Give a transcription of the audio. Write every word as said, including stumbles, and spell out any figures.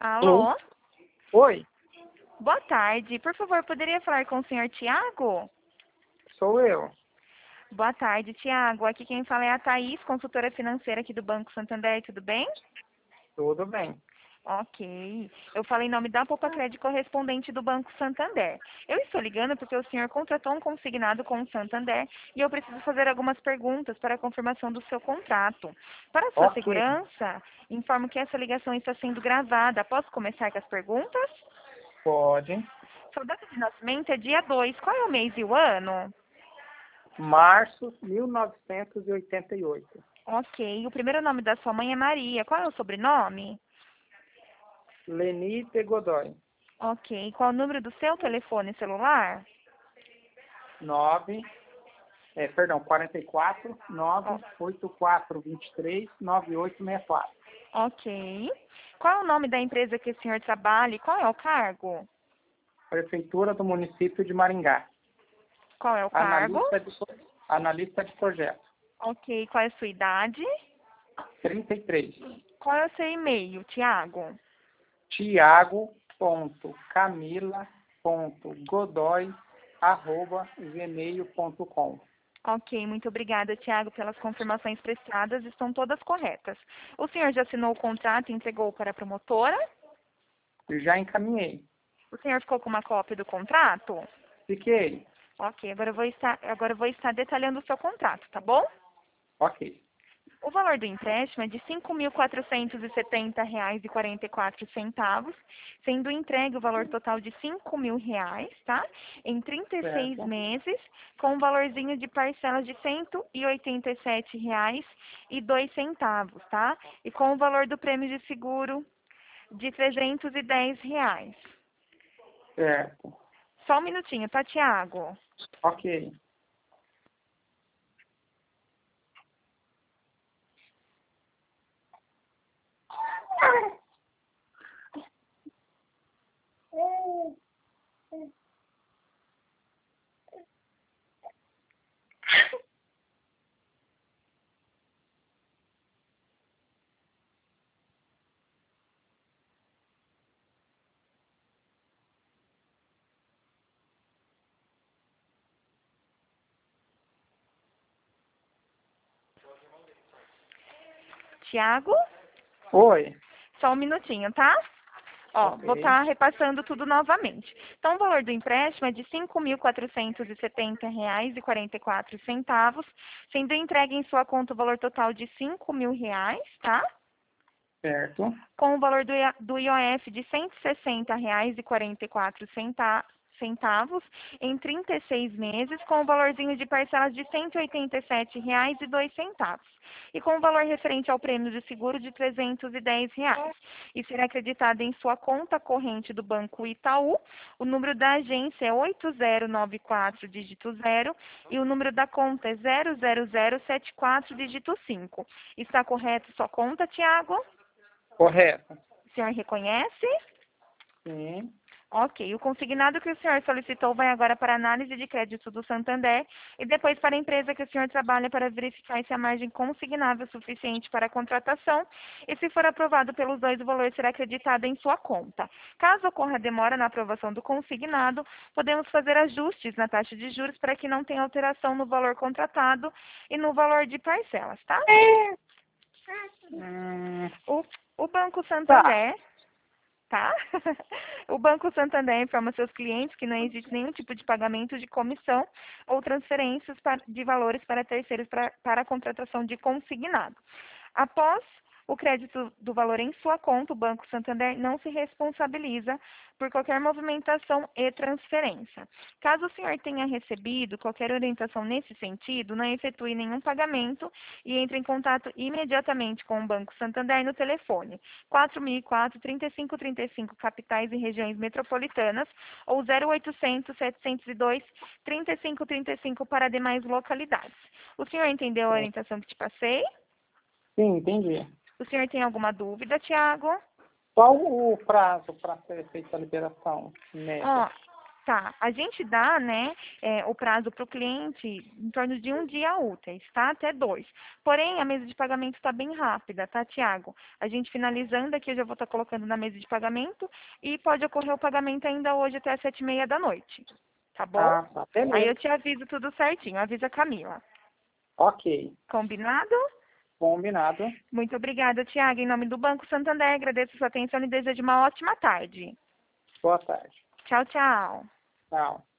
Alô? Alô? Oi, Boa tarde. Por favor, poderia falar com o senhor Tiago? sou eu. Boa tarde, Tiago. Aqui quem fala é a Thaís, consultora financeira aqui do Banco Santander. Tudo bem? Tudo bem. Ok. Eu falo em nome da Poupa Crédito correspondente do Banco Santander. Eu estou ligando porque o senhor contratou um consignado com o Santander e eu preciso fazer algumas perguntas para a confirmação do seu contrato. Para sua Ok, segurança, informo que essa ligação está sendo gravada. Posso começar com as perguntas? pode. Sua data de nascimento é dia dois. Qual é o mês e o ano? Março mil novecentos e oitenta e oito. Ok. O primeiro nome da sua mãe é Maria. Qual é o sobrenome? Leni P. Godoy. Ok. Qual é o número do seu telefone celular? nove, é, perdão, quarenta e quatro, Ó, nove oito quatro dois três, nove oito seis quatro. ok. Qual é o nome da empresa que o senhor trabalha e qual é o cargo? Prefeitura do município de Maringá. Qual é o cargo? Analista de, analista de projeto. Ok. Qual é a sua idade? trinta e três. Qual é o seu e-mail, Tiago? Tiago ponto camila ponto godoy arroba gmail ponto com. Ok, muito obrigada, Tiago, pelas confirmações prestadas. Estão todas corretas. O senhor já assinou o contrato e entregou para a promotora? Já encaminhei. O senhor ficou com uma cópia do contrato? Fiquei. Ok, agora eu vou estar, agora eu vou estar detalhando o seu contrato, tá bom? Ok. O valor do empréstimo é de cinco mil quatrocentos e setenta reais e quarenta e quatro centavos, sendo entregue o valor total de cinco mil reais, tá? Em trinta e seis Certo. meses, com um valorzinho de parcelas de cento e oitenta e sete reais e dois centavos, tá? E com o valor do prêmio de seguro de trezentos e dez reais. Certo. Só um minutinho, tá, Tiago? Ok. Tiago? Oi. Só um minutinho, tá? Ó, vou Ok. estar repassando tudo novamente. Então, o valor do empréstimo é de cinco mil quatrocentos e setenta reais e quarenta e quatro centavos, sendo entregue em sua conta o valor total de cinco mil reais, tá? Certo. Com o valor do, I A do I O F de cento e sessenta reais e quarenta e quatro centa- centavos em trinta e seis meses, com o valorzinho de parcelas de cento e oitenta e sete reais e dois centavos. E com o valor referente ao prêmio de seguro de trezentos e dez reais. E será acreditado em sua conta corrente do Banco Itaú. O número da agência é oito zero nove quatro, dígito zero, e o número da conta é zero zero zero sete quatro, dígito cinco. Está correto sua conta, Tiago? Correto. O senhor reconhece? Sim. Ok. O consignado que o senhor solicitou vai agora para a análise de crédito do Santander e depois para a empresa que o senhor trabalha para verificar se a margem consignável é suficiente para a contratação e, se for aprovado pelos dois, o valor será acreditado em sua conta. Caso ocorra demora na aprovação do consignado, podemos fazer ajustes na taxa de juros para que não tenha alteração no valor contratado e no valor de parcelas, tá? Hum, O, o Banco tá. Santander, tá? O Banco Santander informa seus clientes que não existe nenhum tipo de pagamento de comissão ou transferências pa- de valores para terceiros pra- para a contratação de consignado. Após o crédito do valor em sua conta, o Banco Santander não se responsabiliza por qualquer movimentação e transferência. Caso o senhor tenha recebido qualquer orientação nesse sentido, não efetue nenhum pagamento e entre em contato imediatamente com o Banco Santander no telefone quatro mil e quatro, trinta e cinco trinta e cinco, capitais e regiões metropolitanas, ou zero oitocentos, setecentos e dois, trinta e cinco trinta e cinco para demais localidades. O senhor entendeu a orientação que te passei? Sim, entendi. O senhor tem alguma dúvida, Tiago? Qual o prazo para ser feita a liberação? Ó, Média. Tá, a gente dá, né, é, o prazo para o cliente em torno de um dia úteis, tá? Até dois. Porém, a mesa de pagamento está bem rápida, tá, Tiago? A gente finalizando aqui, eu já vou estar colocando na mesa de pagamento e pode ocorrer o pagamento ainda hoje até as sete e meia da noite, tá bom? Ah, tá. Aí eu Beleza. te aviso tudo certinho, avisa a Camila. Ok. Combinado? Combinado. Muito obrigada, Tiago. Em nome do Banco Santander, agradeço a sua atenção e desejo uma ótima tarde. Boa tarde. Tchau, tchau. Tchau.